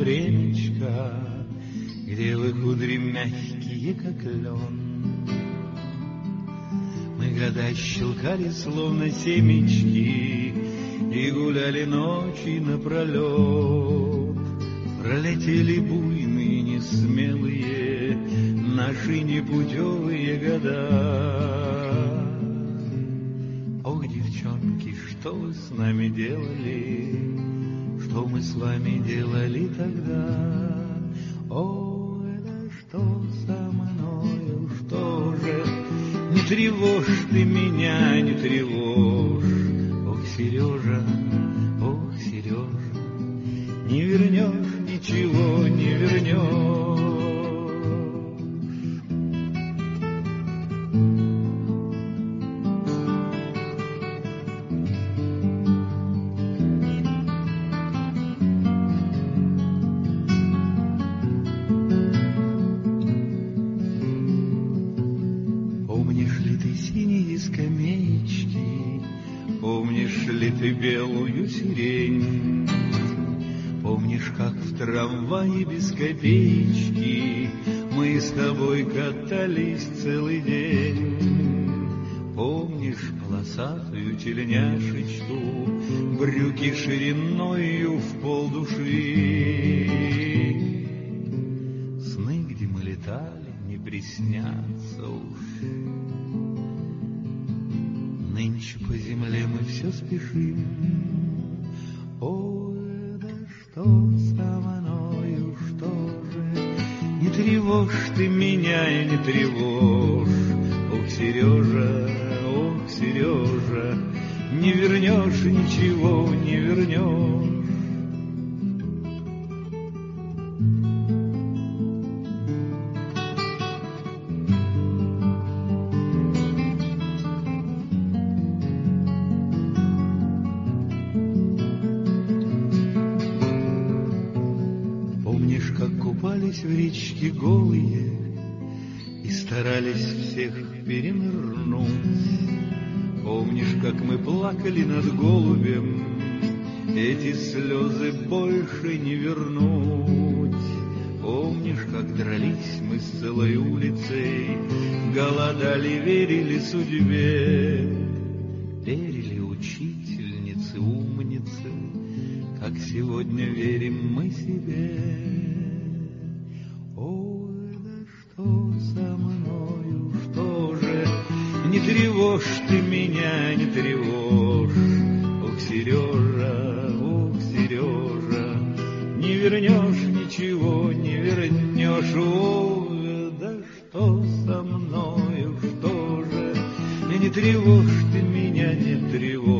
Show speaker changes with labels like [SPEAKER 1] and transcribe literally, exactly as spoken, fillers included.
[SPEAKER 1] времечко, где вы кудри мягкие, как лен. Мы года щелкали, словно семечки, и гуляли ночи напролет. Пролетели буйные, несмелые наши непутевые года. Ох, девчонки, что вы с нами делали, что мы с вами делали тогда? О, это что со мною, что же? Не тревожь ты меня, не тревожь. Ох, Сережа, ох, Сережа, не вернешь, ничего не вернешь. Помнишь ли ты синие скамеечки, помнишь ли ты белую сирень? Помнишь, как в трамвае без копеечки мы с тобой катались целый день? Помнишь полосатую тельняшечку, брюки шириною в полдуши? Сны, где мы летали, не приснятся уж. Нынче по земле мы все спешим. О, да что со мною, что же? Не тревожь ты меня, не тревожь. Ох, Сережа, ох, Сережа, не вернешь, ничего не вернешь. Помнишь, как купались в речке голые и старались всех перенырнуть? Помнишь, как мы плакали над голубем, эти слезы больше не вернуть? Помнишь, как дрались мы с целой улицей, голодали, верили судьбе, верили учительнице, умнице, как сегодня верим мы себе. Ой, да что со мною, что же? Не тревожь ты меня, не тревожь. Ох, Сережа, ох, Сережа, не вернешь, ничего не вернешь. Ой, да что со мною, что же? Не тревожь ты меня, не тревожь.